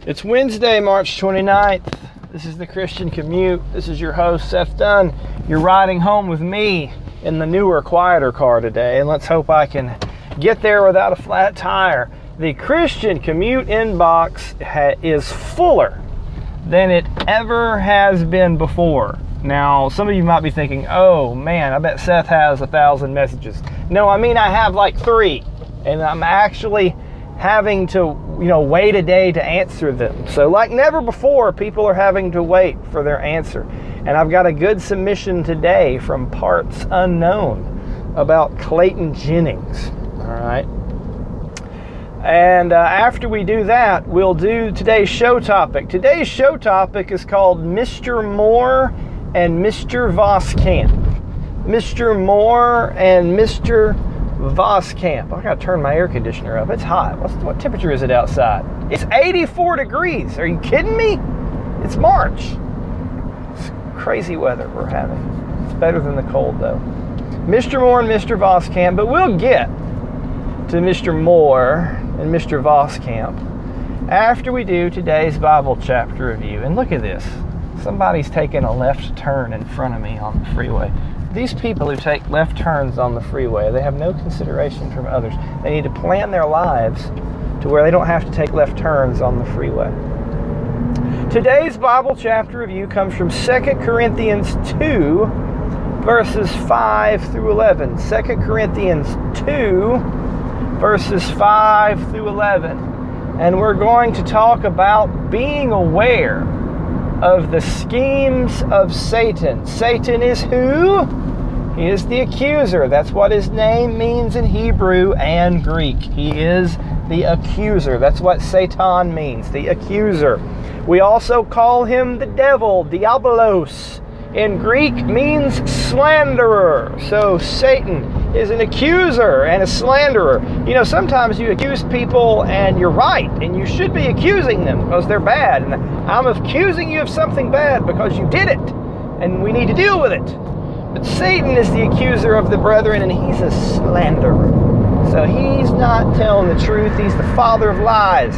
It's Wednesday, March 29th. This is the Christian Commute. This is your host, Seth Dunn. You're riding home with me in the newer, quieter car today, and let's hope I can get there without a flat tire. The Christian Commute inbox is fuller than it ever has been before. Now, some of you might be thinking, oh man, I bet Seth has 1,000 messages. No, I mean I have like 3, and I'm actually having to, wait a day to answer them. So like never before, people are having to wait for their answer. And I've got a good submission today from Parts Unknown about Clayton Jennings. All right. And after we do that, we'll do today's show topic. Today's show topic is called Mr. Moore and Mr. Voskamp. Mr. Moore and Mr. Voskamp. I gotta turn my air conditioner up. It's hot. What temperature is it outside? It's 84 degrees. Are you kidding me? It's March. It's crazy weather we're having. It's better than the cold though. Mr. Moore and Mr. Voskamp, but we'll get to Mr. Moore and Mr. Voskamp after we do today's Bible chapter review. And look at this. Somebody's taking a left turn in front of me on the freeway. These people who take left turns on the freeway, they have no consideration from others. They need to plan their lives to where they don't have to take left turns on the freeway. Today's Bible chapter review comes from 2 Corinthians 2, verses 5 through 11. 2 Corinthians 2, verses 5 through 11. And we're going to talk about being aware of the schemes of Satan. Satan is who? He is the accuser. That's what his name means in Hebrew and Greek. He is the accuser. That's what Satan means, the accuser. We also call him the devil, diabolos. In Greek means slanderer. So Satan is an accuser and a slanderer. Sometimes you accuse people and you're right, and you should be accusing them because they're bad. And I'm accusing you of something bad because you did it, and we need to deal with it. But Satan is the accuser of the brethren, and he's a slanderer. So he's not telling the truth. He's the father of lies.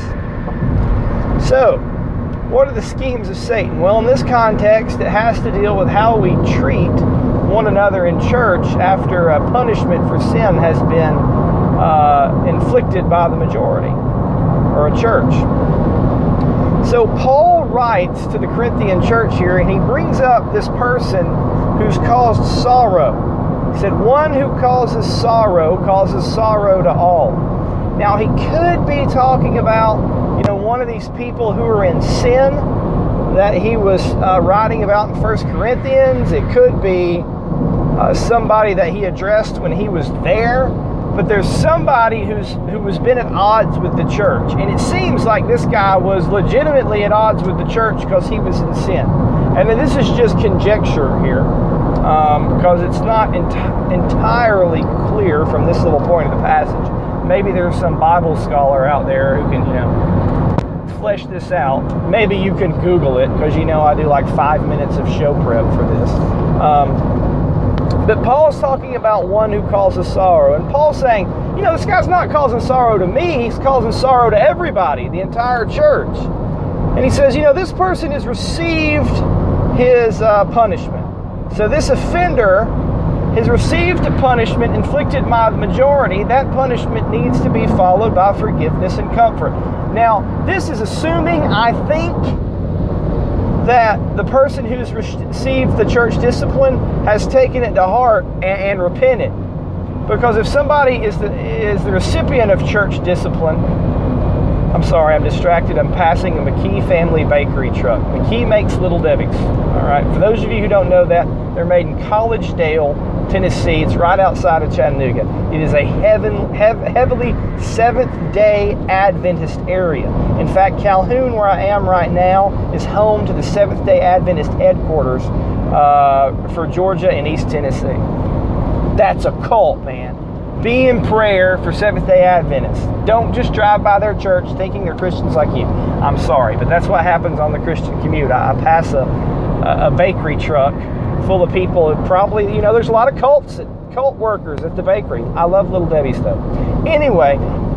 So, what are the schemes of Satan? Well, in this context, it has to deal with how we treat one another in church after a punishment for sin has been inflicted by the majority or a church. So Paul writes to the Corinthian church here, and he brings up this person who's caused sorrow. He said, one who causes sorrow to all. Now, he could be talking about one of these people who are in sin that he was writing about in 1 Corinthians. It could be somebody that he addressed when he was there. But there's somebody who's been at odds with the church. And it seems like this guy was legitimately at odds with the church because he was in sin. And then this is just conjecture here because it's not entirely clear from this little point of the passage. Maybe there's some Bible scholar out there who can, flesh this out. Maybe you can Google it because I do like 5 minutes of show prep for this. But Paul's talking about one who causes sorrow. And Paul's saying, this guy's not causing sorrow to me. He's causing sorrow to everybody, the entire church. And he says, this person has received his punishment. So this offender has received a punishment inflicted by the majority. That punishment needs to be followed by forgiveness and comfort. Now, this is assuming, I think, that the person who's received the church discipline has taken it to heart and repented. Because if somebody is the recipient of church discipline, I'm sorry, I'm distracted. I'm passing a McKee family bakery truck. McKee makes Little Debbie's. All right. For those of you who don't know that, they're made in College Dale, Tennessee. It's right outside of Chattanooga. It is a heavily Seventh-day Adventist area. In fact, Calhoun, where I am right now, is home to the Seventh-day Adventist headquarters for Georgia and East Tennessee. That's a cult, man. Be in prayer for Seventh-day Adventists. Don't just drive by their church thinking they're Christians like you. I'm sorry, but that's what happens on the Christian Commute. I pass a bakery truck full of people. Probably, there's a lot of cult workers at the bakery. I love Little Debbie's though. Anyway,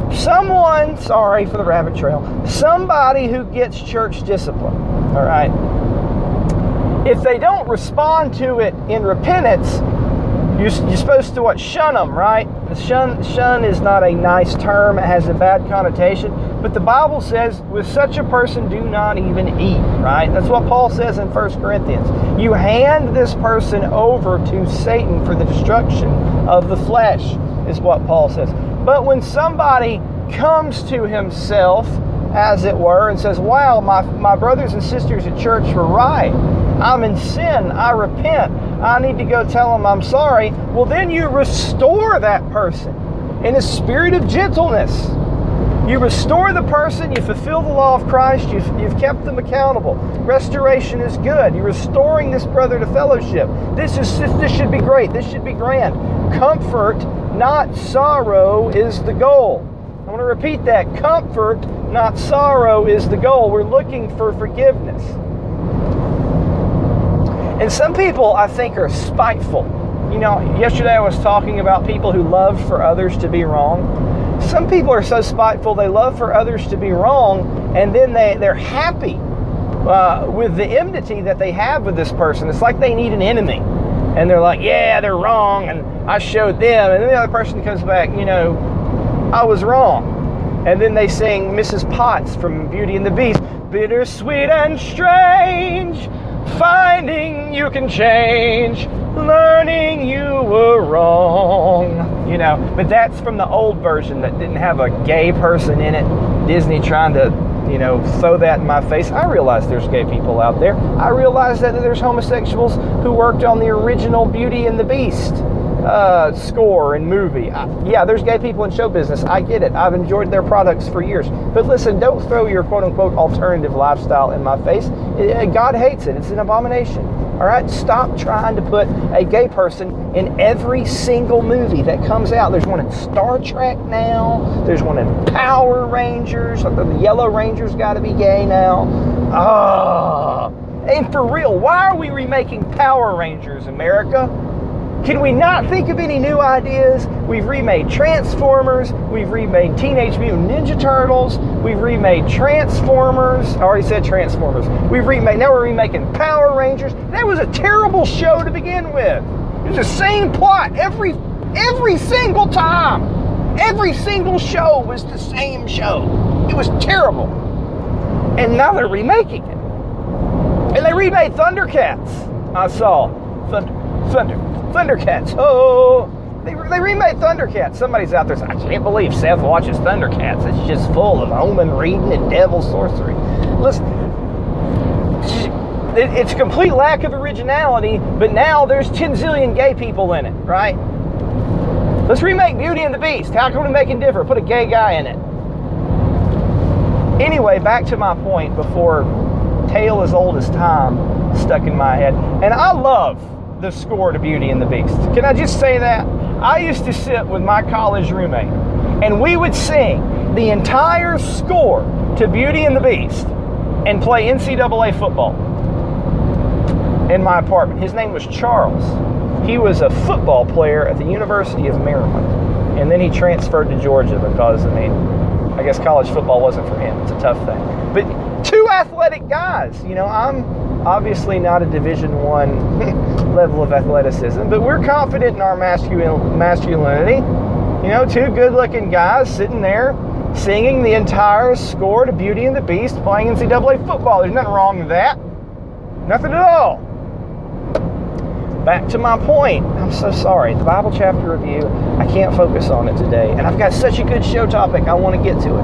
someone, sorry for the rabbit trail, somebody who gets church discipline, all right, if they don't respond to it in repentance, you're supposed to what? Shun them, right? Shun is not a nice term. It has a bad connotation. But the Bible says, with such a person, do not even eat, right? That's what Paul says in 1 Corinthians. You hand this person over to Satan for the destruction of the flesh, is what Paul says. But when somebody comes to himself, as it were, and says, wow, my brothers and sisters at church were right. I'm in sin. I repent. I need to go tell them I'm sorry. Well, then you restore that person in a spirit of gentleness. You restore the person. You fulfill the law of Christ. You've kept them accountable. Restoration is good. You're restoring this brother to fellowship. This should be great. This should be grand. Comfort, not sorrow, is the goal. I want to repeat that. Comfort, not sorrow, is the goal. We're looking for forgiveness. And some people, I think, are spiteful. You know, yesterday I was talking about people who love for others to be wrong. Some people are so spiteful, they love for others to be wrong, and then they're happy with the enmity that they have with this person. It's like they need an enemy. And they're like, yeah, they're wrong, and I showed them. And then the other person comes back, you know, I was wrong. And then they sing Mrs. Potts from Beauty and the Beast. Bittersweet and strange, finding you can change, learning you were wrong. You know, but that's from the old version that didn't have a gay person in it. Disney trying to, you know, throw that in my face. I realize there's gay people out there. I realize that there's homosexuals who worked on the original Beauty and the Beast score and movie. Yeah, there's gay people in show business. I get it. I've enjoyed their products for years. But listen, don't throw your quote-unquote alternative lifestyle in my face. God hates it. It's an abomination. All right? Stop trying to put a gay person in every single movie that comes out. There's one in Star Trek now. There's one in Power Rangers. The Yellow Ranger's got to be gay now. And for real, why are we remaking Power Rangers, America? Can we not think of any new ideas? We've remade Transformers. We've remade Teenage Mutant Ninja Turtles. We've remade Transformers. I already said Transformers. Now we're remaking Power Rangers. That was a terrible show to begin with. It was the same plot every single time. Every single show was the same show. It was terrible. And now they're remaking it. And they remade Thundercats. I saw Thundercats. Oh, they remade Thundercats. Somebody's out there saying, I can't believe Seth watches Thundercats. It's just full of omen reading and devil sorcery. Listen, it's a complete lack of originality, but now there's 10 zillion gay people in it, right? Let's remake Beauty and the Beast. How can we make it different? Put a gay guy in it. Anyway, back to my point before tale as old as time stuck in my head. And I love the score to Beauty and the Beast. Can I just say that? I used to sit with my college roommate and we would sing the entire score to Beauty and the Beast and play NCAA football in my apartment. His name was Charles. He was a football player at the University of Maryland. And then he transferred to Georgia because, I guess college football wasn't for him. It's a tough thing. But two athletic guys. You know, I'm obviously not a Division I level of athleticism, but we're confident in our masculinity. You know, two good-looking guys sitting there singing the entire score to Beauty and the Beast, playing NCAA football. There's nothing wrong with that. Nothing at all. Back to my point. I'm so sorry. The Bible chapter review, I can't focus on it today. And I've got such a good show topic. I want to get to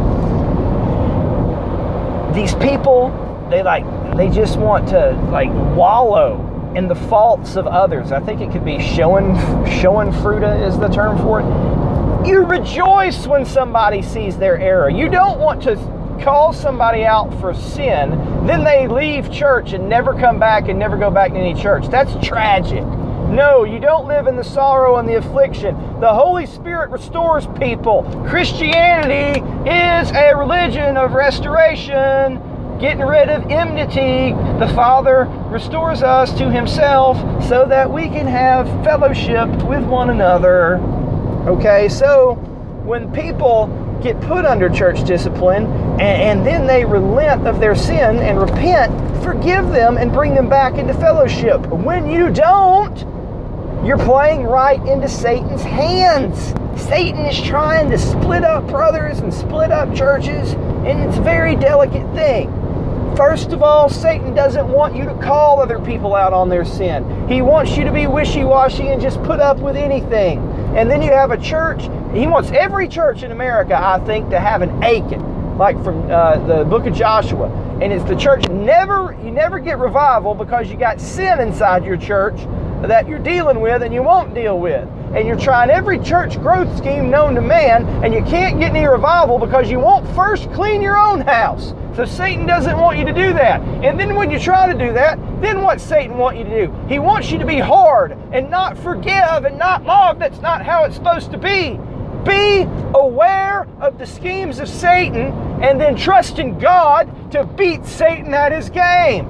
it. These people, they just want to wallow in the faults of others. I think it could be Schadenfreude is the term for it. You rejoice when somebody sees their error. You don't want to call somebody out for sin, then they leave church and never come back and never go back to any church. That's tragic. No, you don't live in the sorrow and the affliction. The Holy Spirit restores people. Christianity is a religion of restoration, getting rid of enmity. The Father restores us to Himself so that we can have fellowship with one another. Okay, so when people get put under church discipline and then they relent of their sin and repent, forgive them and bring them back into fellowship. When you don't, you're playing right into Satan's hands. Satan is trying to split up brothers and split up churches, and it's a very delicate thing. First of all, Satan doesn't want you to call other people out on their sin. He wants you to be wishy-washy and just put up with anything. And then you have a church. He wants every church in America, I think, to have an Achan, like from the book of Joshua. And it's the church. You never get revival because you got sin inside your church that you're dealing with and you won't deal with. And you're trying every church growth scheme known to man, and you can't get any revival because you won't first clean your own house. So Satan doesn't want you to do that. And then when you try to do that, then what's Satan want you to do? He wants you to be hard and not forgive and not love. That's not how it's supposed to be. Be aware of the schemes of Satan and then trust in God to beat Satan at his game.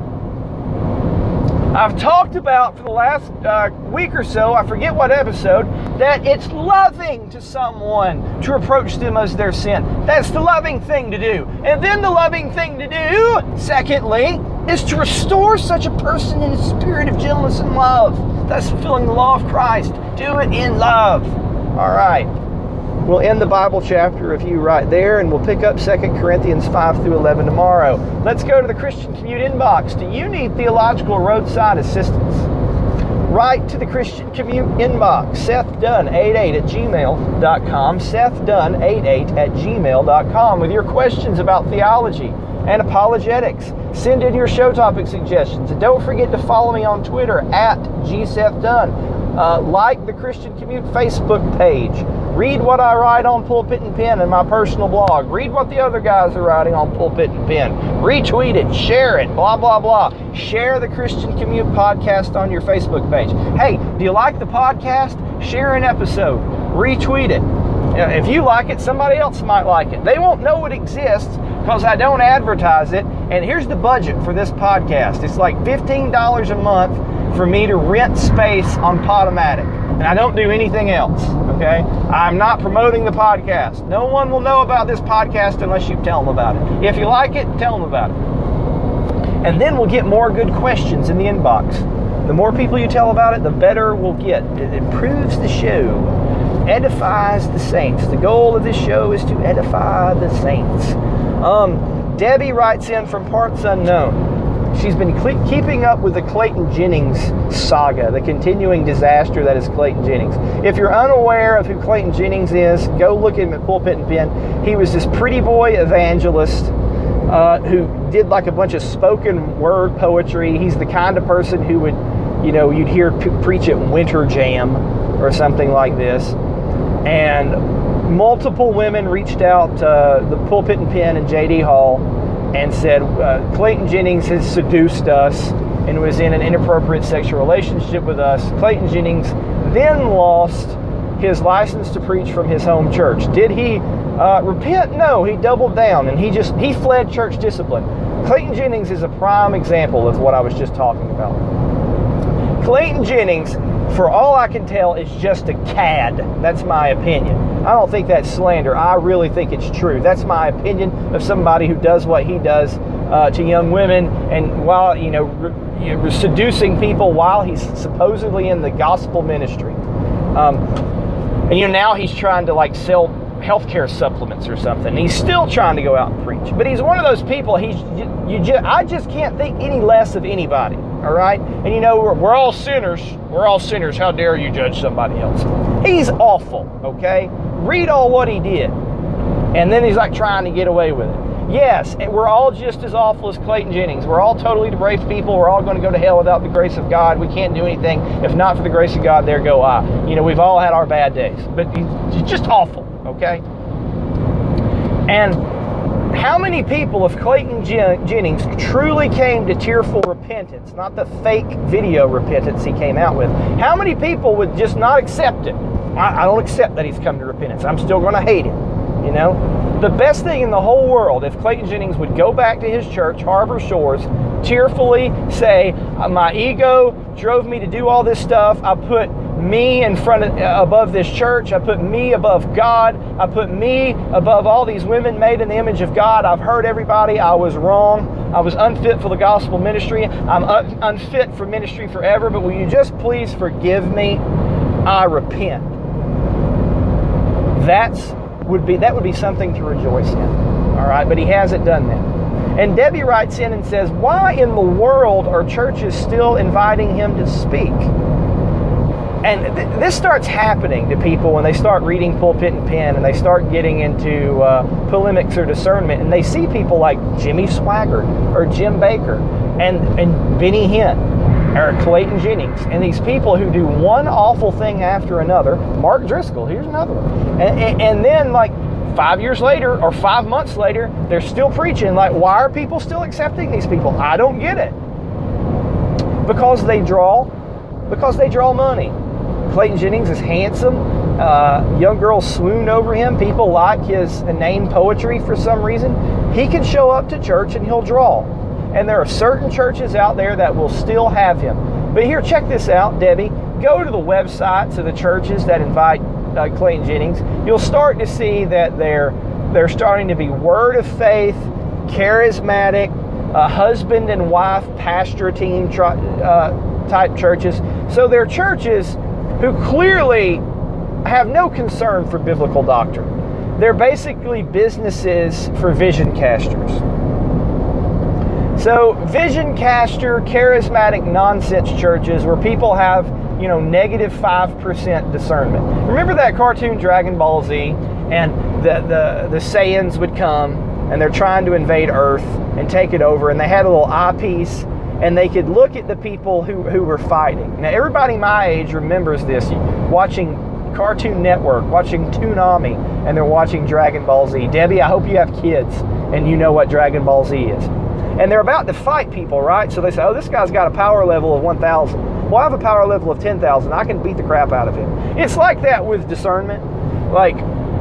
I've talked about for the last week or so, I forget what episode, that it's loving to someone to approach them as their sin. That's the loving thing to do. And then the loving thing to do, secondly, is to restore such a person in a spirit of gentleness and love. That's fulfilling the law of Christ. Do it in love. All right. We'll end the Bible chapter review right there, and we'll pick up 2 Corinthians 5 through 11 tomorrow. Let's go to the Christian Commute inbox. Do you need theological roadside assistance? Write to the Christian Commute inbox, SethDunn88@gmail.com, SethDunn88@gmail.com, with your questions about theology and apologetics. Send in your show topic suggestions, and don't forget to follow me on Twitter @GSethDunn. Like the Christian Commute Facebook page. Read what I write on Pulpit and Pen in my personal blog. Read what the other guys are writing on Pulpit and Pen. Retweet it, share it, blah, blah, blah. Share the Christian Commute podcast on your Facebook page. Hey, do you like the podcast? Share an episode. Retweet it. If you like it, somebody else might like it. They won't know it exists because I don't advertise it. And here's the budget for this podcast. It's like $15 a month for me to rent space on Podomatic. And I don't do anything else, okay? I'm not promoting the podcast. No one will know about this podcast unless you tell them about it. If you like it, tell them about it. And then we'll get more good questions in the inbox. The more people you tell about it, the better we'll get. It improves the show, edifies the saints. The goal of this show is to edify the saints. Debbie writes in from parts unknown. She's been keeping up with the Clayton Jennings saga, the continuing disaster that is Clayton Jennings. If you're unaware of who Clayton Jennings is, go look at him at Pulpit and Pen. He was this pretty boy evangelist who did like a bunch of spoken word poetry. He's the kind of person who would, you'd hear preach at Winter Jam or something like this. And multiple women reached out to the Pulpit and Pen and J.D. Hall and said, Clayton Jennings has seduced us and was in an inappropriate sexual relationship with us. Clayton Jennings then lost his license to preach from his home church. Did he repent? No, he doubled down and he fled church discipline. Clayton Jennings is a prime example of what I was just talking about. Clayton Jennings, for all I can tell, is just a cad. That's my opinion. I don't think that's slander. I really think it's true. That's my opinion of somebody who does what he does to young women, and while seducing people while he's supposedly in the gospel ministry. And now he's trying to sell healthcare supplements or something. He's still trying to go out and preach. But he's one of those people. I just can't think any less of anybody. All right, and we're all sinners. We're all sinners. How dare you judge somebody else? He's awful. Okay, read all what he did, and then he's trying to get away with it. Yes, and we're all just as awful as Clayton Jennings. We're all totally depraved people. We're all going to go to hell without the grace of God. We can't do anything. If not for the grace of God, there go I. We've all had our bad days, but he's just awful. Okay, and how many people of Clayton Jennings truly came to tearful repentance, not the fake video repentance he came out with? How many people would just not accept it? I don't accept that he's come to repentance. I'm still going to hate him. The best thing in the whole world, if Clayton Jennings would go back to his church, Harbor Shores, tearfully say, my ego drove me to do all this stuff. I put me in front of, above this church. I put me above God. I put me above all these women made in the image of God. I've hurt everybody. I was wrong. I was unfit for the gospel ministry. I'm unfit for ministry forever. But will you just please forgive me? I repent. That would be something to rejoice in. All right, but he hasn't done that. And Debbie writes in and says, why in the world are churches still inviting him to speak? And this starts happening to people when they start reading Pulpit and Pen and they start getting into polemics or discernment, and they see people like Jimmy Swaggart or Jim Baker and Benny Hinn or Clayton Jennings, and these people who do one awful thing after another. Mark Driscoll, here's another one. And then, like, 5 years later or 5 months later, they're still preaching. Like, why are people still accepting these people? I don't get it. Because they draw money. Clayton Jennings is handsome. Young girls swoon over him. People like his inane poetry for some reason. He can show up to church and he'll draw. And there are certain churches out there that will still have him. But here, check this out, Debbie. Go to the websites of the churches that invite Clayton Jennings. You'll start to see that they're starting to be Word of Faith, charismatic, husband and wife pastor team type churches. So they're churches who clearly have no concern for biblical doctrine. They're basically businesses for vision casters. So vision caster, charismatic nonsense churches where people have, negative 5% discernment. Remember that cartoon Dragon Ball Z, and the Saiyans would come and they're trying to invade Earth and take it over, and they had a little eyepiece and they could look at the people who were fighting. Now, everybody my age remembers this, watching Cartoon Network, watching Toonami, and they're watching Dragon Ball Z. Debbie, I hope you have kids and you know what Dragon Ball Z is. And they're about to fight people, right? So they say, oh, this guy's got a power level of 1,000. Well, I have a power level of 10,000. I can beat the crap out of him. It's like that with discernment. Like,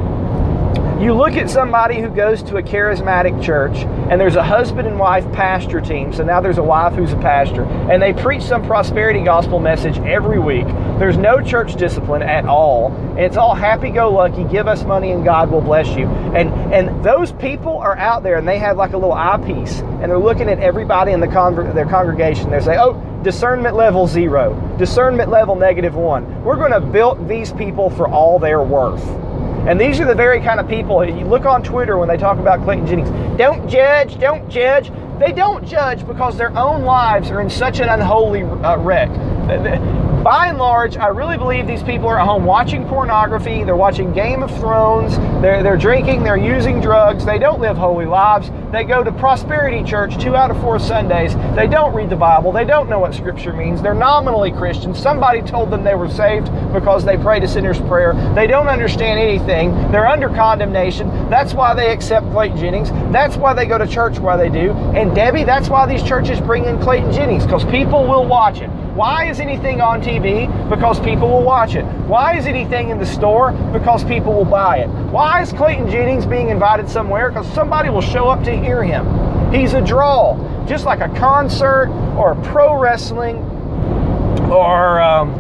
you look at somebody who goes to a charismatic church, and there's a husband and wife pastor team, so now there's a wife who's a pastor, and they preach some prosperity gospel message every week. There's no church discipline at all. It's all happy-go-lucky, give us money and God will bless you. And those people are out there, and they have like a little eyepiece, and they're looking at everybody in their congregation. They say, oh, discernment level 0, discernment level -1. We're going to bilk these people for all they're worth. And these are the very kind of people, you look on Twitter when they talk about Clayton Jennings, don't judge, don't judge. They don't judge because their own lives are in such an unholy wreck. By and large, I really believe these people are at home watching pornography, they're watching Game of Thrones, they're drinking, they're using drugs, they don't live holy lives, they go to prosperity church 2 out of 4 Sundays, they don't read the Bible, they don't know what Scripture means, they're nominally Christians, somebody told them they were saved because they prayed a sinner's prayer, they don't understand anything, they're under condemnation, that's why they accept Clayton Jennings, that's why they go to church why they do, and Debbie, that's why these churches bring in Clayton Jennings, because people will watch it. Why is anything on TV? Because people will watch it. Why is anything in the store? Because people will buy it. Why is Clayton Jennings being invited somewhere? Because somebody will show up to hear him. He's a draw. Just like a concert or pro wrestling or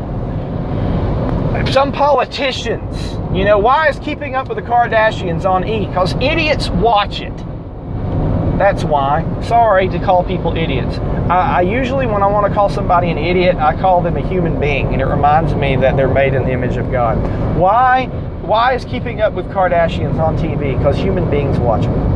some politicians. Why is Keeping Up with the Kardashians on E? Because idiots watch it. That's why. Sorry to call people idiots. I usually, when I want to call somebody an idiot, I call them a human being, and it reminds me that they're made in the image of God. Why is Keeping Up with Kardashians on TV? Because human beings watch them.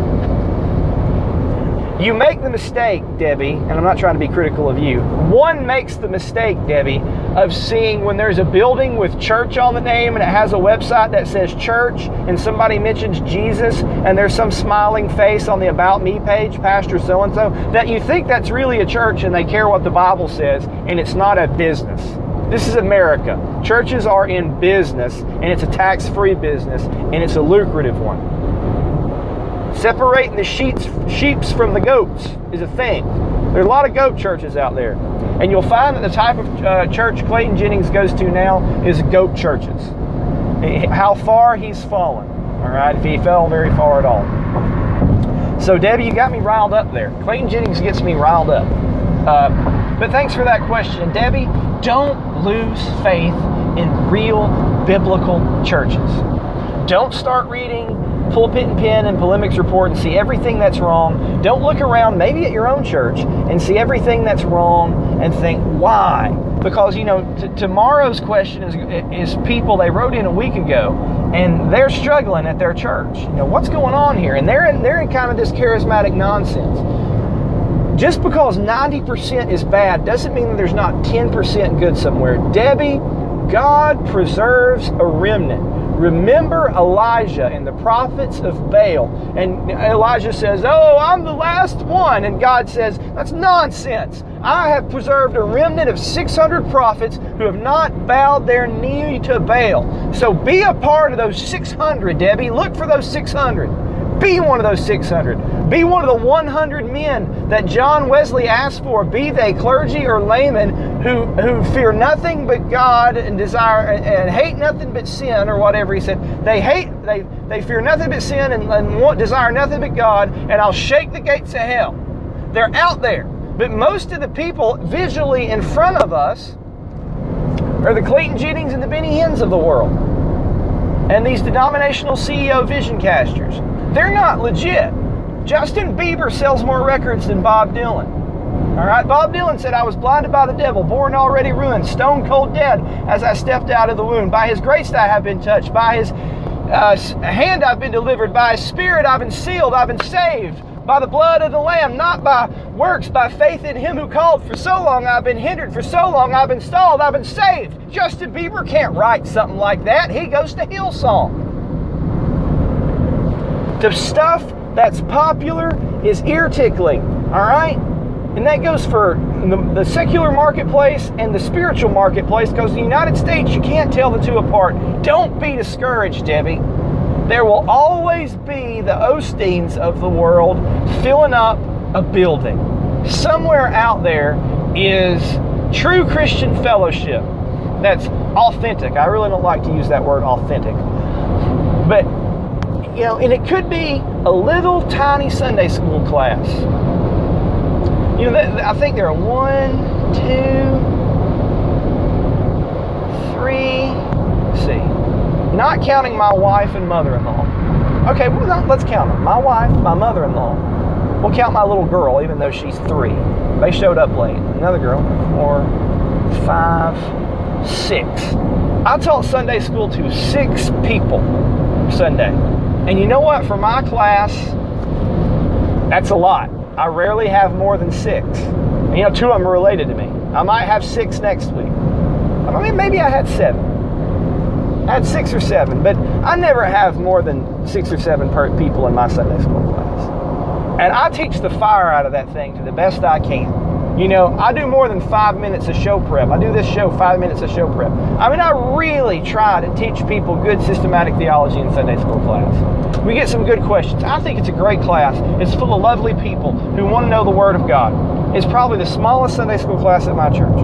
You make the mistake, Debbie, and I'm not trying to be critical of you. One makes the mistake, Debbie, of seeing when there's a building with church on the name and it has a website that says church and somebody mentions Jesus and there's some smiling face on the About Me page, Pastor so-and-so, that you think that's really a church and they care what the Bible says, and it's not a business. This is America. Churches are in business, and it's a tax-free business, and it's a lucrative one. Separating the sheeps from the goats is a thing. There are a lot of goat churches out there. And you'll find that the type of church Clayton Jennings goes to now is goat churches. How far he's fallen. All right, if he fell very far at all. So, Debbie, you got me riled up there. Clayton Jennings gets me riled up. But thanks for that question. Debbie, don't lose faith in real biblical churches. Don't start reading Pulpit and Pen and Polemics Report and see everything that's wrong. Don't look around, maybe at your own church, and see everything that's wrong and think, why? Because, tomorrow's question is people, they wrote in a week ago, and they're struggling at their church. What's going on here? And they're in kind of this charismatic nonsense. Just because 90% is bad doesn't mean that there's not 10% good somewhere. Debbie, God preserves a remnant. Remember Elijah and the prophets of Baal. And Elijah says, oh, I'm the last one. And God says, that's nonsense. I have preserved a remnant of 600 prophets who have not bowed their knee to Baal. So be a part of those 600, Debbie. Look for those 600. Be one of those 600. Be one of the 100 men that John Wesley asked for, be they clergy or laymen, who fear nothing but God and desire and hate nothing but sin, or whatever he said. They fear nothing but sin and desire nothing but God, and I'll shake the gates of hell. They're out there. But most of the people visually in front of us are the Clayton Jennings and the Benny Hinn's of the world. And these denominational CEO vision casters. They're not legit. Justin Bieber sells more records than Bob Dylan. All right, Bob Dylan said, I was blinded by the devil, born already ruined, stone cold dead as I stepped out of the womb. By his grace I have been touched. By his hand I've been delivered. By his spirit I've been sealed. I've been saved. By the blood of the Lamb, not by works, by faith in him who called. For so long I've been hindered. For so long I've been stalled. I've been saved. Justin Bieber can't write something like that. He goes to Hillsong. The stuff that's popular is ear-tickling, all right? And that goes for the secular marketplace and the spiritual marketplace, because in the United States, you can't tell the two apart. Don't be discouraged, Debbie. There will always be the Osteens of the world filling up a building. Somewhere out there is true Christian fellowship that's authentic. I really don't like to use that word, authentic. But and it could be a little tiny Sunday school class. I think there are 1, 2, 3, let's see, not counting my wife and mother-in-law. Okay, well, let's count them. My wife, my mother-in-law. We'll count my little girl, even though she's 3. They showed up late. Another girl, 4, 5, 6. I taught Sunday school to 6 people Sunday. And you know what? For my class, that's a lot. I rarely have more than 6. 2 of them are related to me. I might have 6 next week. I mean, maybe I had 7. I had 6 or 7, but I never have more than 6 or 7 people in my Sunday school class. And I teach the fire out of that thing to the best I can. I do more than 5 minutes of show prep. I do this show 5 minutes of show prep. I mean, I really try to teach people good systematic theology in Sunday school class. We get some good questions. I think it's a great class. It's full of lovely people who want to know the Word of God. It's probably the smallest Sunday school class at my church.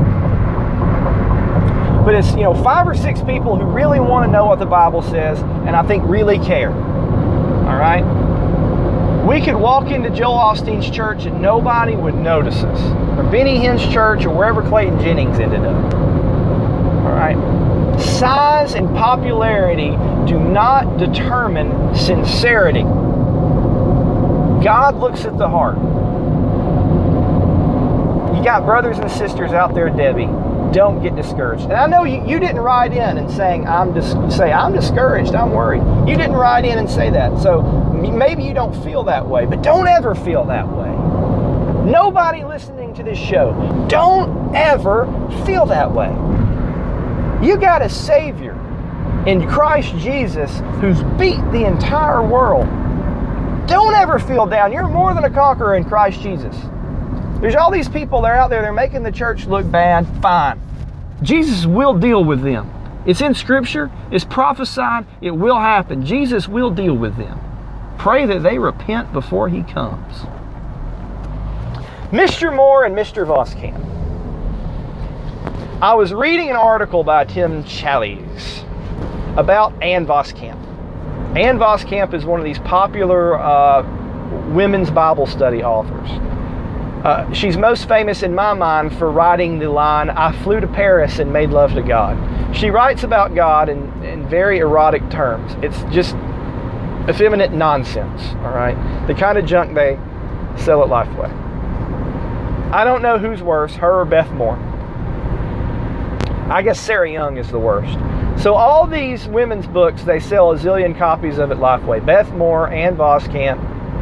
But it's, 5 or 6 people who really want to know what the Bible says, and I think really care. All right? We could walk into Joel Osteen's church and nobody would notice us. Or Benny Hinn's church, or wherever Clayton Jennings ended up. All right? Size and popularity do not determine sincerity. God looks at the heart. You got brothers and sisters out there, Debbie. Don't get discouraged. And I know you didn't write in and saying, I'm discouraged, I'm worried. You didn't write in and say that. So maybe you don't feel that way, but don't ever feel that way. Nobody listening to this show, don't ever feel that way. You got a Savior in Christ Jesus who's beat the entire world. Don't ever feel down. You're more than a conqueror in Christ Jesus. There's all these people that are out there, they're making the church look bad. Fine. Jesus will deal with them. It's in Scripture. It's prophesied. It will happen. Jesus will deal with them. Pray that they repent before He comes. Mr. Moore and Mr. Voskamp. I was reading an article by Tim Challies about Ann Voskamp. Ann Voskamp is one of these popular women's Bible study authors. She's most famous in my mind for writing the line, "I flew to Paris and made love to God." She writes about God in very erotic terms. It's just effeminate nonsense, all right? The kind of junk they sell at Lifeway. I don't know who's worse, her or Beth Moore. I guess Sarah Young is the worst. So all these women's books, they sell a zillion copies of at Lifeway. Beth Moore, Ann Voskamp,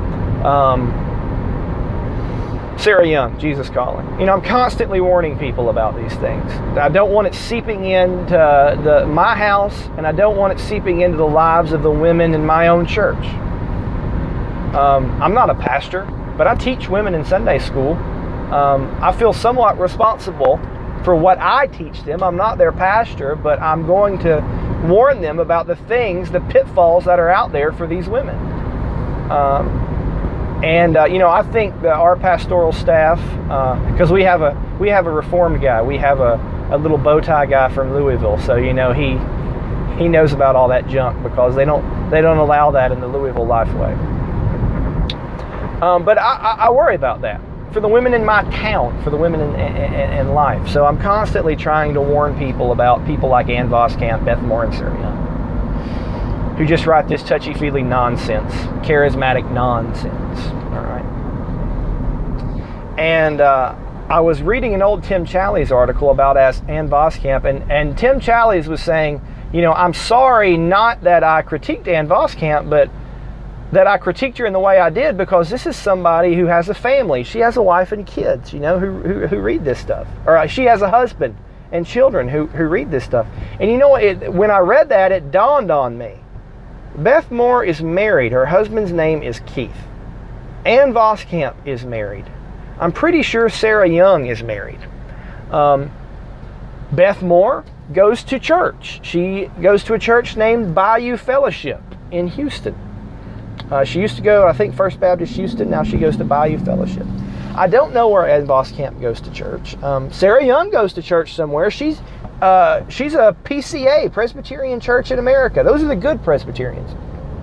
Sarah Young, Jesus Calling. You know, I'm constantly warning people about these things. I don't want it seeping into my house, and I don't want it seeping into the lives of the women in my own church. I'm not a pastor, but I teach women in Sunday school. I feel somewhat responsible for what I teach them. I'm not their pastor, but I'm going to warn them about the things, the pitfalls that are out there for these women. You know, I think that our pastoral staff, because we have a Reformed guy, we have a little bow tie guy from Louisville, so you know he knows about all that junk because they don't allow that in the Louisville Lifeway. But I worry about that for the women in my town, for the women in life. So I'm constantly trying to warn people about people like Ann Voskamp, Beth Moore, and Sarah Young, who just write this touchy-feely nonsense, charismatic nonsense. All right. And I was reading an old Tim Challies article about Ann Voskamp, and Tim Challies was saying, you know, I'm sorry not that I critiqued Ann Voskamp, but that I critiqued her in the way I did because this is somebody who has a family. She has a wife and kids, you know, who read this stuff. Or she has a husband and children who read this stuff. And you know, when I read that, it dawned on me. Beth Moore is married. Her husband's name is Keith. Ann Voskamp is married. I'm pretty sure Sarah Young is married. Beth Moore goes to church. She goes to a church named Bayou Fellowship in Houston. She used to go, I think, First Baptist Houston. Now she goes to Bayou Fellowship. I don't know where Ann Voskamp goes to church. Sarah Young goes to church somewhere. She's a PCA, Presbyterian Church in America. Those are the good Presbyterians.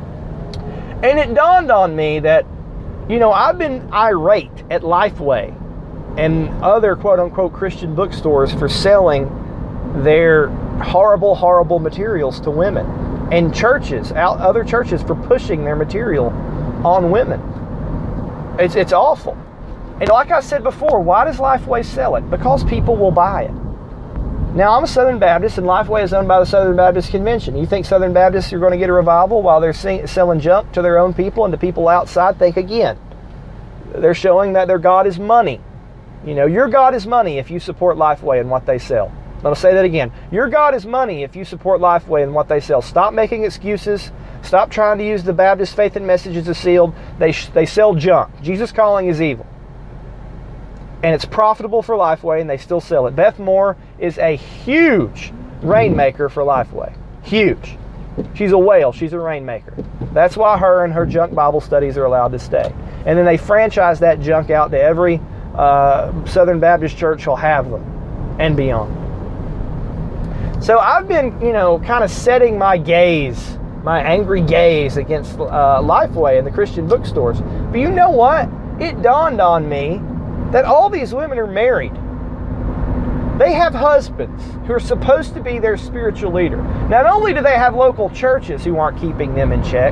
And it dawned on me that, you know, I've been irate at Lifeway and other quote-unquote Christian bookstores for selling their horrible, horrible materials to women. And other churches for pushing their material on women. It's awful. And like I said before, why does Lifeway sell it? Because people will buy it. Now, I'm a Southern Baptist, and Lifeway is owned by the Southern Baptist Convention. You think Southern Baptists are going to get a revival while they're selling junk to their own people and to people outside? Think again. They're showing that their God is money. You know, your God is money if you support Lifeway and what they sell. I'll say that again. Your God is money if you support Lifeway and what they sell. Stop making excuses. Stop trying to use the Baptist faith and messages as sealed. They sell junk. Jesus Calling is evil. And it's profitable for Lifeway, and they still sell it. Beth Moore is a huge rainmaker for Lifeway. Huge. She's a whale. She's a rainmaker. That's why her and her junk Bible studies are allowed to stay. And then they franchise that junk out to every Southern Baptist church who'll have them and beyond. So I've been, you know, kind of setting my gaze, my angry gaze against Lifeway and the Christian bookstores. But you know what? It dawned on me that all these women are married. They have husbands who are supposed to be their spiritual leader. Not only do they have local churches who aren't keeping them in check,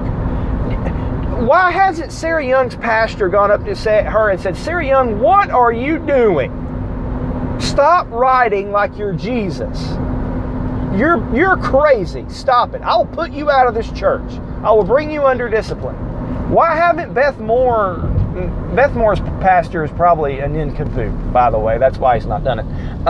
why hasn't Sarah Young's pastor gone up to her and said, Sarah Young, what are you doing? Stop writing like you're Jesus. You're crazy. Stop it. I will put you out of this church. I will bring you under discipline. Why haven't Beth Moore's pastor is probably a nincompoop, by the way. That's why he's not done it.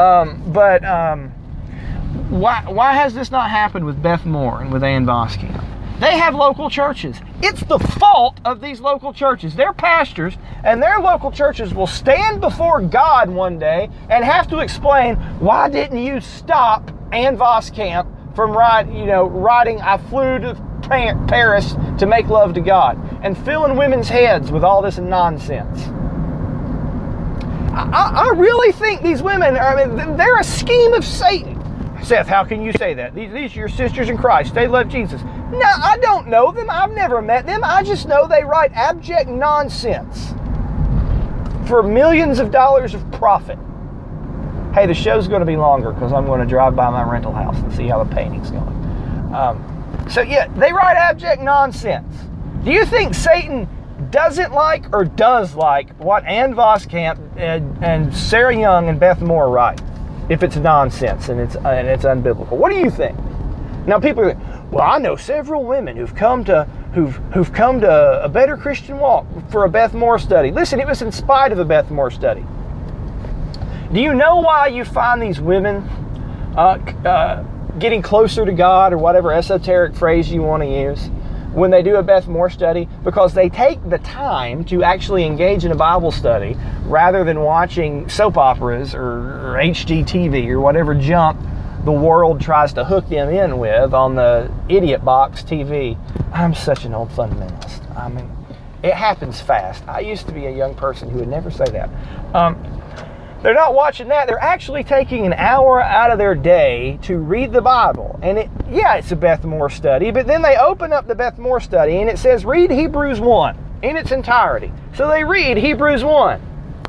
Why has this not happened with Beth Moore and with Ann Voskamp? They have local churches. It's the fault of these local churches. Their pastors and their local churches will stand before God one day and have to explain, why didn't you stop Ann Voskamp from writing I flew to Paris to make love to God, and filling women's heads with all this nonsense. I really think these women, they're a scheme of Satan. Seth, how can you say that? These are your sisters in Christ. They love Jesus. No, I don't know them. I've never met them. I just know they write abject nonsense. for millions of dollars of profit. Hey, the show's going to be longer because I'm going to drive by my rental house and see how the painting's going. So yeah, they write abject nonsense. Do you think Satan doesn't like or does like what Ann Voskamp and Sarah Young and Beth Moore write? If it's nonsense and it's unbiblical, what do you think? Now people are like, well, I know several women who've come to a better Christian walk for a Beth Moore study. Listen, it was in spite of a Beth Moore study. Do you know why you find these women getting closer to God, or whatever esoteric phrase you want to use, when they do a Beth Moore study? Because they take the time to actually engage in a Bible study rather than watching soap operas or HGTV or whatever junk the world tries to hook them in with on the idiot box TV. I'm such an old fundamentalist. I mean, it happens fast. I used to be a young person who would never say that. They're not watching that. They're actually taking an hour out of their day to read the Bible. And it's a Beth Moore study, but then they open up the Beth Moore study and it says, read Hebrews 1 in its entirety. So they read Hebrews 1.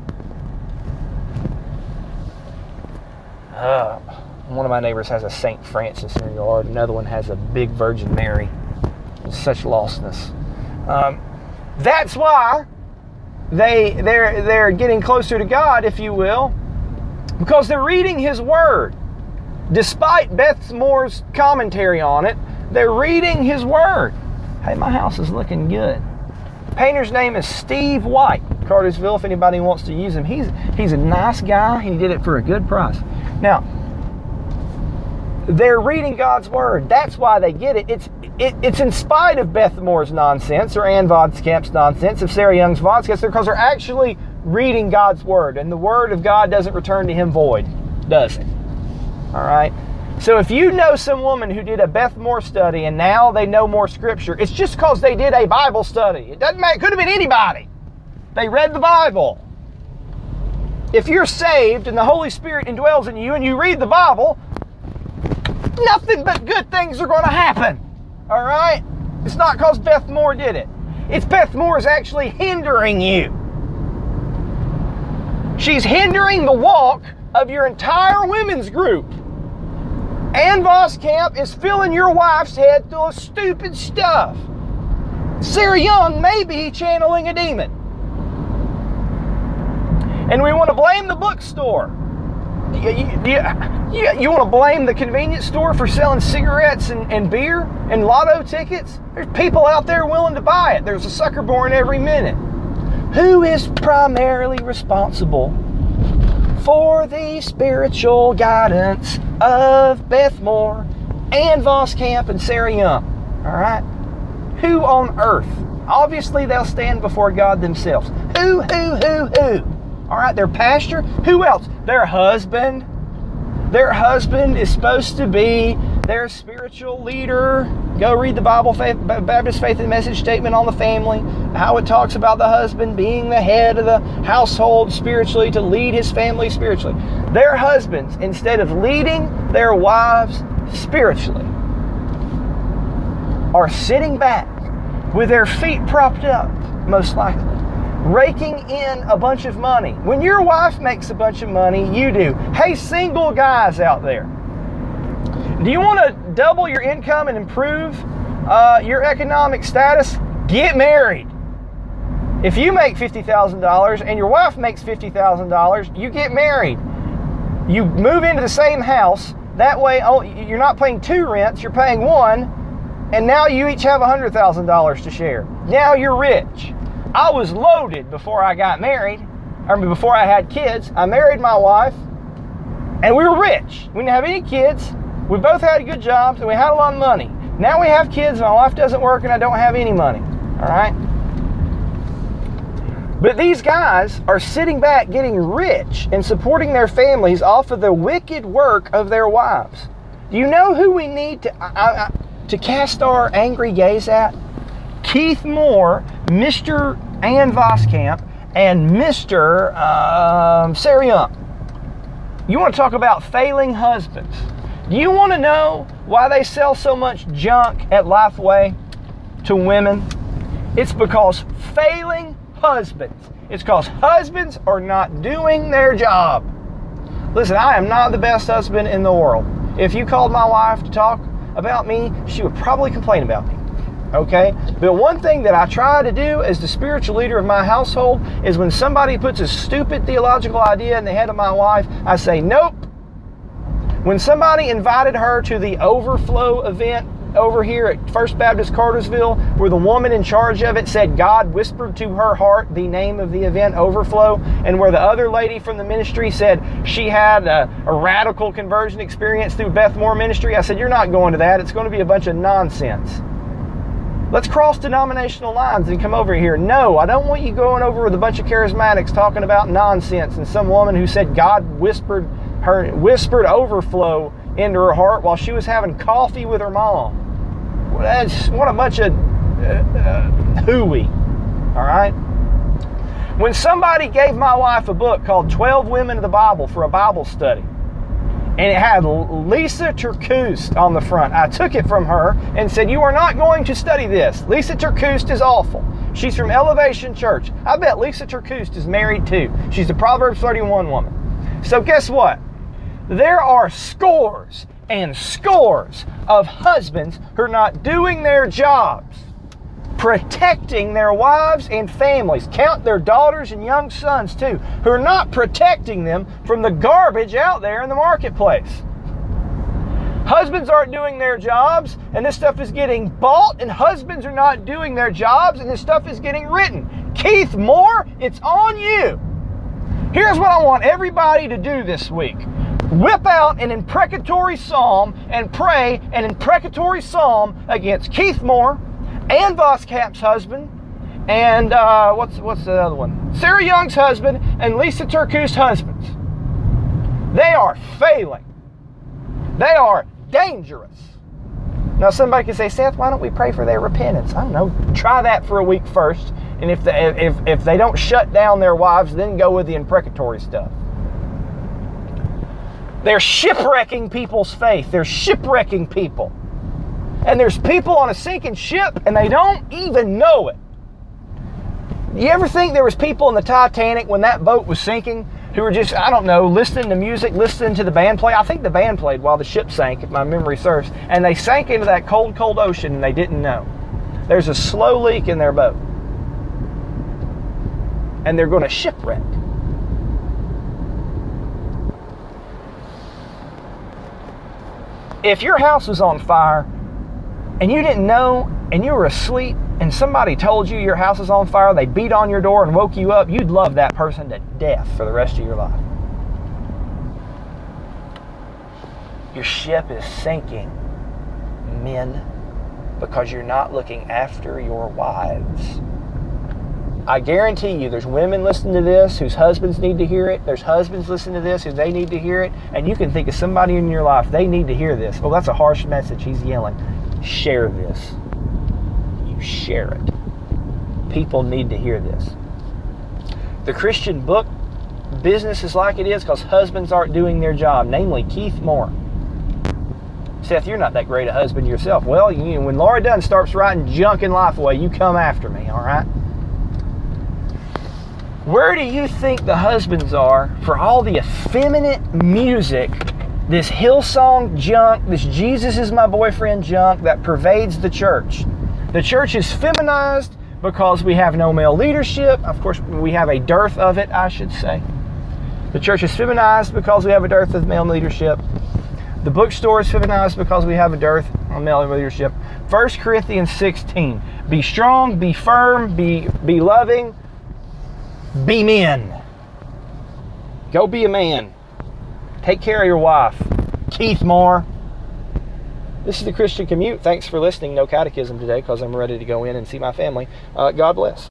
One of my neighbors has a St. Francis in their yard. Another one has a big Virgin Mary. It's such lostness. That's why they're getting closer to God, if you will, because they're reading His Word. Despite Beth Moore's commentary on it, they're reading His Word. Hey, my house is looking good. Painter's name is Steve White, Cartersville, if anybody wants to use him. He's a nice guy. He did it for a good price. Now, they're reading God's Word. That's why they get it. It's in spite of Beth Moore's nonsense or Ann Voskamp's nonsense, of Sarah Young's nonsense, because they're actually reading God's Word. And the Word of God doesn't return to Him void, does it? All right? So if you know some woman who did a Beth Moore study and now they know more Scripture, it's just because they did a Bible study. It doesn't matter. It could have been anybody. They read the Bible. If you're saved and the Holy Spirit indwells in you and you read the Bible, nothing but good things are going to happen. All right? It's not because Beth Moore did it. It's Beth Moore is actually hindering you. She's hindering the walk of your entire women's group. Ann Voskamp is filling your wife's head full of stupid stuff. Sarah Young may be channeling a demon. And we want to blame the bookstore. You want to blame the convenience store for selling cigarettes and beer and lotto tickets? There's people out there willing to buy it. There's a sucker born every minute. Who is primarily responsible for the spiritual guidance of Beth Moore, Ann Voskamp, and Sarah Young? All right? Who on earth? Obviously, they'll stand before God themselves. Who? All right, their pastor. Who else? Their husband. Their husband is supposed to be their spiritual leader. Go read the Baptist Faith and Message Statement on the Family, how it talks about the husband being the head of the household spiritually, to lead his family spiritually. Their husbands, instead of leading their wives spiritually, are sitting back with their feet propped up, most likely, raking in a bunch of money. When your wife makes a bunch of money, you do. Hey, single guys out there, do you want to double your income and improve your economic status? Get married. If you make $50,000 and your wife makes $50,000, you get married. You move into the same house. That way, you're not paying 2 rents, you're paying 1, and now you each have $100,000 to share. Now you're rich. I was loaded before I got married, before I had kids. I married my wife, and we were rich. We didn't have any kids. We both had good jobs, and we had a lot of money. Now we have kids, and my wife doesn't work, and I don't have any money. All right? But these guys are sitting back getting rich and supporting their families off of the wicked work of their wives. Do you know who we need to cast our angry gaze at? Keith Moore, Mr. Ann Voskamp, and Mr. Sarah Young. You want to talk about failing husbands? Do you want to know why they sell so much junk at Lifeway to women? It's because failing husbands It's because husbands are not doing their job. Listen, I am not the best husband in the world. If you called my wife to talk about me, she would probably complain about me. Okay? But one thing that I try to do as the spiritual leader of my household is when somebody puts a stupid theological idea in the head of my wife, I say, nope. When somebody invited her to the Overflow event over here at First Baptist Cartersville, where the woman in charge of it said God whispered to her heart the name of the event, Overflow, and where the other lady from the ministry said she had a radical conversion experience through Beth Moore Ministry, I said, you're not going to that. It's going to be a bunch of nonsense. Let's cross denominational lines and come over here. No, I don't want you going over with a bunch of charismatics talking about nonsense and some woman who said God whispered overflow into her heart while she was having coffee with her mom. What a bunch of hooey. All right? When somebody gave my wife a book called 12 Women of the Bible for a Bible study, and it had Lisa Terkoost on the front. I took it from her and said, you are not going to study this. Lisa Terkoost is awful. She's from Elevation Church. I bet Lisa Terkoost is married too. She's a Proverbs 31 woman. So guess what? There are scores and scores of husbands who are not doing their jobs, protecting their wives and families. Count their daughters and young sons too, who are not protecting them from the garbage out there in the marketplace. Husbands aren't doing their jobs, and this stuff is getting bought, and husbands are not doing their jobs, and this stuff is getting written. Keith Moore, it's on you. Here's what I want everybody to do this week. Whip out an imprecatory psalm and pray an imprecatory psalm against Keith Moore, and Voskamp's husband, and what's the other one? Sarah Young's husband and Lisa Terkoost's husbands. They are failing. They are dangerous. Now somebody can say, Seth, why don't we pray for their repentance? I don't know. Try that for a week first, and if they don't shut down their wives, then go with the imprecatory stuff. They're shipwrecking people's faith. They're shipwrecking people. And there's people on a sinking ship and they don't even know it. You ever think there was people in the Titanic when that boat was sinking who were just, I don't know, listening to music, listening to the band play? I think the band played while the ship sank, if my memory serves. And they sank into that cold, cold ocean and they didn't know. There's a slow leak in their boat. And they're going to shipwreck. If your house was on fire and you didn't know, and you were asleep, and somebody told you your house is on fire, they beat on your door and woke you up, you'd love that person to death for the rest of your life. Your ship is sinking, men, because you're not looking after your wives. I guarantee you there's women listening to this whose husbands need to hear it. There's husbands listening to this who they need to hear it. And you can think of somebody in your life, they need to hear this. Oh, that's a harsh message. He's yelling. Share this. You share it. People need to hear this. The Christian book business is like it is because husbands aren't doing their job, namely Keith Moore. Seth, you're not that great a husband yourself. Well, when Laura Dunn starts writing junk in life away, you come after me, all right? Where do you think the husbands are for all the effeminate music, this Hillsong junk, this Jesus is my boyfriend junk that pervades the church? The church is feminized because we have no male leadership. Of course, we have a dearth of it, I should say. The church is feminized because we have a dearth of male leadership. The bookstore is feminized because we have a dearth of male leadership. 1 Corinthians 16. Be strong, be firm, be loving. Be men. Go be a man. Take care of your wife. Keith Moore. This is the Christian Commute. Thanks for listening. No catechism today because I'm ready to go in and see my family. God bless.